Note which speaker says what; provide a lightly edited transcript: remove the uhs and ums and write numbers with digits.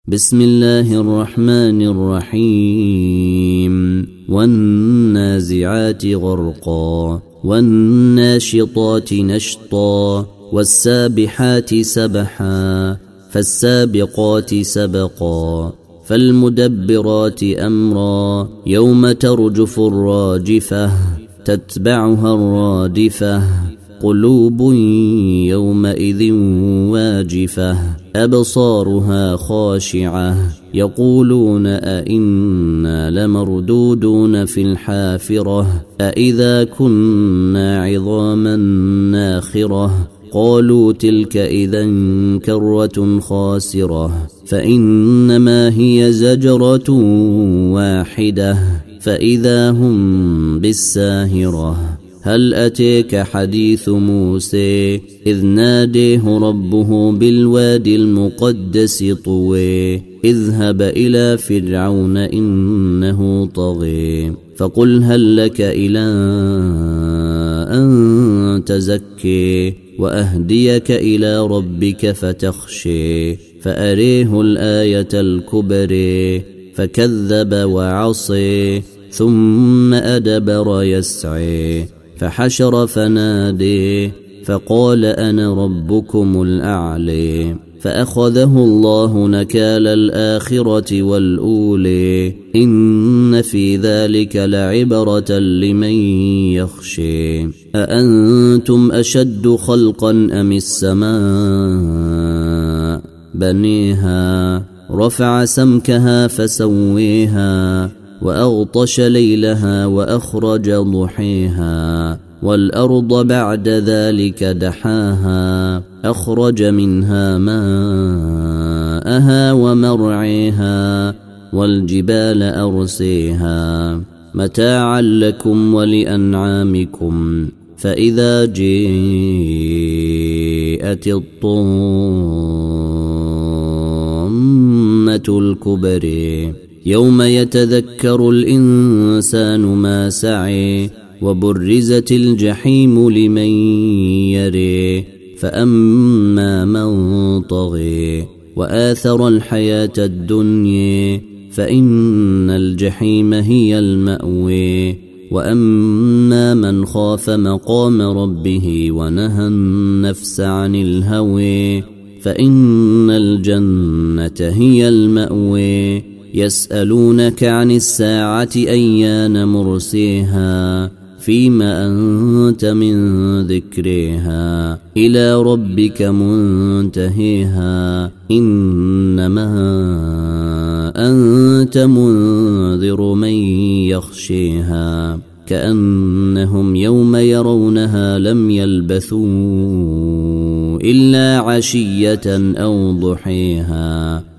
Speaker 1: بسم الله الرحمن الرحيم والنازعات غرقا والناشطات نشطا والسابحات سبحا فالسابقات سبقا فالمدبرات أمرا يوم ترجف الراجفة تتبعها الرادفة قلوب يومئذ واجفة أبصارها خاشعة يقولون أئنا لمردودون في الحافرة أئذا كنا عظاما ناخرة قالوا تلك إذا كرة خاسرة فإنما هي زجرة واحدة فإذا هم بالساهرة هل أتيك حديث موسى إذ ناديه ربه بالوادي المقدس طوى اذهب إلى فرعون إنه طغى فقل هل لك إلى أن تزكي وأهديك إلى ربك فتخشي فأريه الآية الكبرى فكذب وعصي ثم أدبر يسعي فحشر فنادي فقال أنا ربكم الأعلى فأخذه الله نكال الآخرة والأولى إن في ذلك لعبرة لمن يخشى أأنتم أشد خلقا أم السماء بنيها رفع سمكها فسويها وأغطش ليلها وأخرج ضحيها والأرض بعد ذلك دحاها أخرج منها ماءها ومرعيها والجبال أرسيها متاعا لكم ولأنعامكم فإذا جاءت الطامة الكبرى يوم يتذكر الإنسان ما سعي وبرزت الجحيم لمن يري فأما من طغي وآثر الحياة الدنيا فإن الجحيم هي المأوى وأما من خاف مقام ربه ونهى النفس عن الهوى فإن الجنة هي المأوى يسألونك عن الساعة أيان مرسيها فيما أنت من ذكرها إلى ربك منتهيها إنما أنت منذر من يخشيها كأنهم يوم يرونها لم يلبثوا إلا عشية أو ضحيها